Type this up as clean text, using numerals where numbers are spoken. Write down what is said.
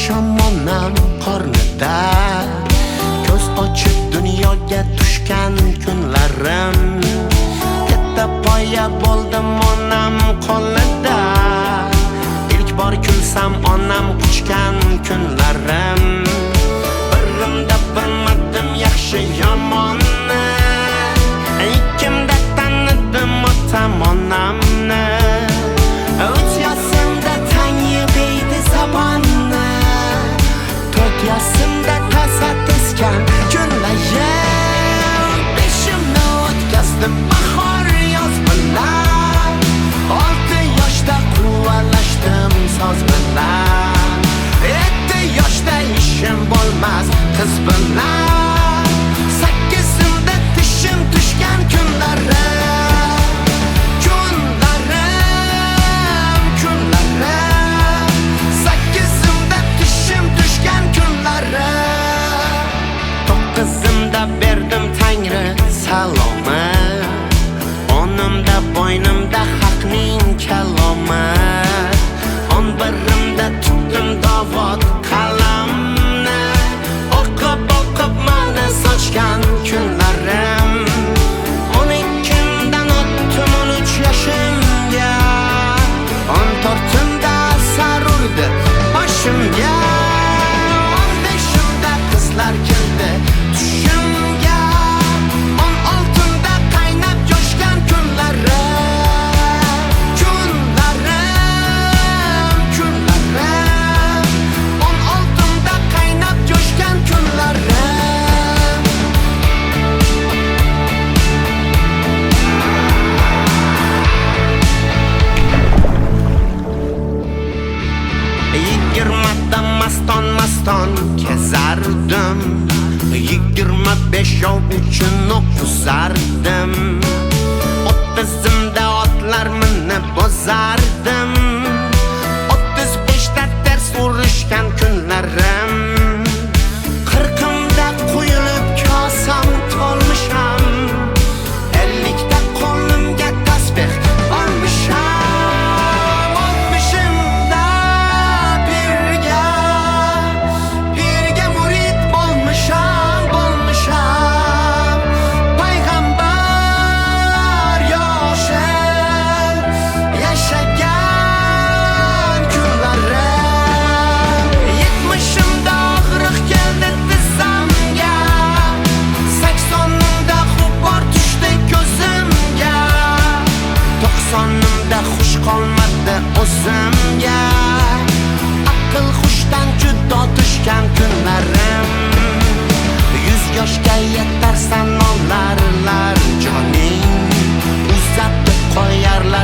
shamonam qornida, ko'z ochib dunyoga tushgan kunlarim, katta poya bo'ldim onam qo'lida. İlk bor kulsam onam quchgan kunlarim, birimda bilmadim yaxshi yomonni, ikkimda tanidim otam onamni. Uch yoshimda tang yebeydi zabonni, 4 yoshimda taza tiskan kunlarim. 5imni o'tkazdim bahor yoz bilan, 6 yoshda quvalashdim soz bilan, 7 yoshda ishim bo'lmas qiz bilan, 8imda tishim tushgan kunlarim. Berdim Tangri salomi, onimda bo'ynimda haqning kalomi, 11imda tutdim dovot qalamni, o'qib mani sochgan kunlarim. 12imdan o'tdim 13 yoshimga, 14imda asar urdi boshimga, 15imda qizlar keldi tushimga, 16imda qaynab jo'shgan kunlarim. Kunlarim 16imda qaynab jo'shgan kunlarim. Yigirmada maston kezardim, 25 yov uchun o'qizardim, 30imda otlar minib bozardim, 35da ders urishgan kunlarim, 40imda quyilib kosam to'lmisham, 50da qo'limga tasbeh olmisham, 60imda pirga murid bo'lmisham. Payg'ambar yoshi yashagan kunlarim. 70imda og'riq keldi tizzamga, 80imda g'ubor tushdi ko'zimga, 90imda xush qolmadi o'zimga, aql hushdan judo tushgan kunlarim. 100 yoshga yetarsan olarlar joning, uzatib qo'yarlar